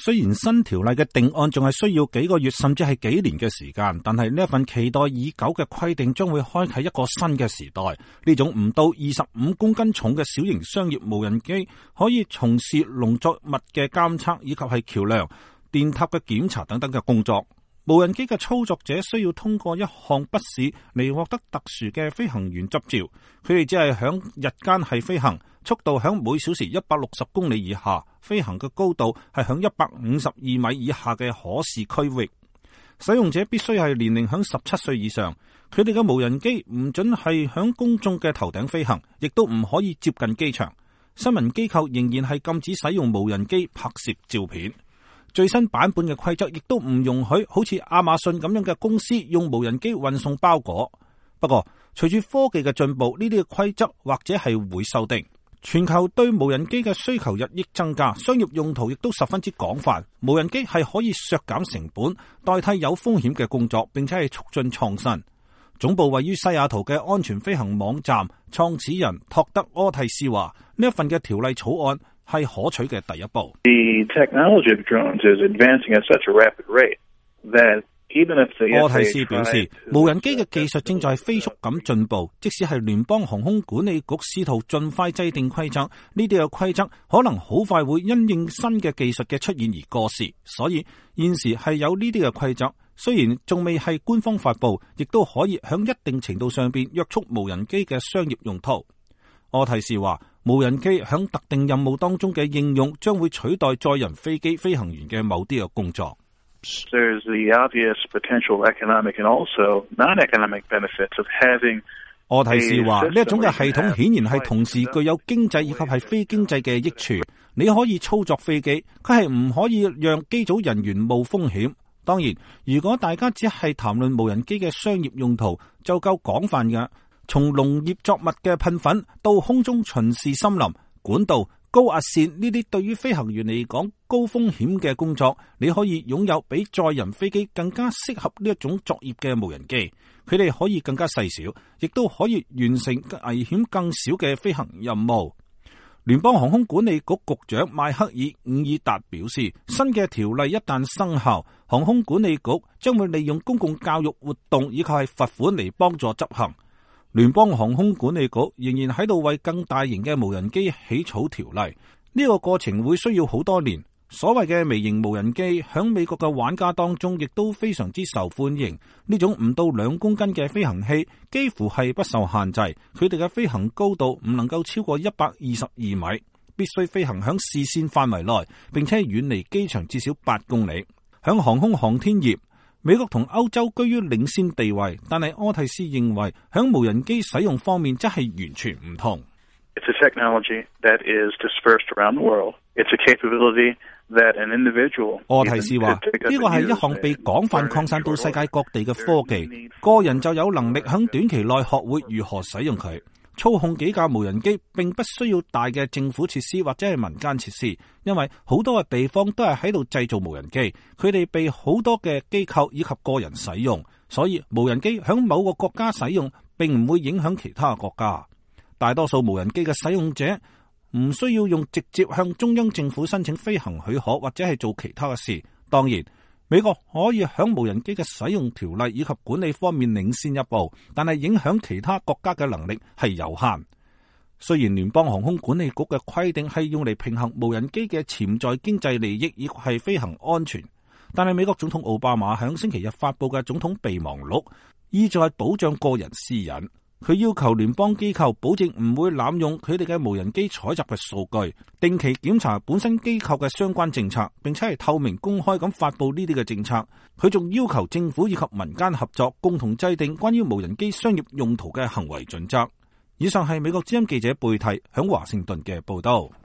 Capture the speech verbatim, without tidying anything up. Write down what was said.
雖然新條例嘅定案仲係需要幾個月甚至係幾年嘅時間，但係呢一份期待已久嘅規定將會開啟一個新嘅時代。呢種唔到二十五公斤重嘅小型商業無人機可以從事農作物嘅監測以及係橋梁、電塔嘅檢查等等嘅工作。無人機嘅操作者需要通過一項筆試嚟獲得特殊嘅飛行員執照。佢哋只係響日間係飛行，速度響每小時一百六十公里以下，飛行嘅高度係響一百五十二米以下嘅可視區域。使用者必須係年齡響十七歲以上。佢哋嘅無人機唔准係響公眾嘅頭頂飛行，亦都唔可以接近機場。新聞機構仍然係禁止使用無人機拍攝照片。最新版本嘅規則亦都唔容許好似亞馬遜咁樣嘅公司用無人機運送包裹。不過，隨住科技嘅進步，呢啲嘅規則或者係會修訂。全球對無人機嘅需求日益增加，商業用途亦都十分之廣泛。無人機係可以削減成本，代替有風險嘅工作，並且係促進創新。總部位於西雅圖嘅安全飛行網站創始人托德柯蒂斯話：呢一份嘅條例草案係可取嘅第一步。 The technology of drones is advancing at such a rapid rate that even if the 柯蒂斯表示，無人機嘅技術正在飛速咁進步，即使係聯邦航空管理局試圖盡快制定規則，呢啲嘅規則可能好快會因應新嘅技術嘅出現而過時。所以現時係有呢啲嘅規則，雖然仲未係官方發布，亦都可以響一定程度上邊約束無人機嘅商業用途。柯蒂斯話，無人機響特定任務當中嘅應用將會取代載人飛機飛行員嘅某啲嘅工作。 There's the obvious potential economic and also non-economic benefits of having。 柯蒂斯話，呢一種嘅系統顯然係同時具有經濟以及係非經濟嘅益處。你可以操作飛機，佢係唔可以讓機組人員冒風險。當然，如果大家只係談論無人機嘅商業用途，就夠廣泛嘅。從農業作物嘅噴粉到空中巡視森林、管道、高壓線呢啲對於飛行員嚟講高風險嘅工作，你可以擁有比載人飛機更加適合呢一種作業嘅無人機。佢哋可以更加細小，亦都可以完成危險更少嘅飛行任務。聯邦航空管理局局長邁克爾·伍爾達表示，新嘅條例一旦生效，航空管理局將會利用公共教育活動以及係罰款嚟幫助執行。聯邦航空管理局仍然喺度為更大型嘅無人機起草條例，呢個過程會需要好多年。所謂嘅微型無人機響美國嘅玩家當中亦都非常之受歡迎。呢種唔到兩公斤嘅飛行器幾乎係不受限制，佢哋嘅飛行高度唔能夠超過一百二十二米，必須飛行響視線範圍內，並且遠離機場至少八公里。響航空航天業，美國同歐洲居於領先地位，但係柯蒂斯認為響無人機使用方面則係完全唔同。 It's a technology that is dispersed around the world. It's a capability that an individual. 柯蒂斯話：呢個係一項被廣泛擴散到世界各地嘅科技，個人就有能力響短期內學會如何使用佢。操控幾架無人機並不需要大嘅政府設施或者係民間設施，因為好多嘅地方都係喺度製造無人機，佢哋被好多嘅機構以及個人使用，所以無人機響某個國家使用並唔會影響其他國家。大多數無人機嘅使用者唔需要用直接向中央政府申請飛行許可或者係做其他嘅事。當然，美國可以響無人機嘅使用條例以及管理方面領先一步，但係影響其他國家嘅能力係有限。雖然聯邦航空管理局嘅規定係用嚟平衡無人機嘅潛在經濟利益以及係飛行安全，但係美國總統奧巴馬響星期日發佈嘅總統備忘錄意在保障個人私隱。佢要求聯邦機構保證唔會濫用佢哋嘅無人機採集嘅數據，定期檢查本身機構嘅相關政策，並且係透明公開咁發佈呢啲嘅政策。佢仲要求政府以及民間合作，共同制定關於無人機商業用途嘅行為準則。以上係美國之音記者貝蒂響華盛頓嘅報道。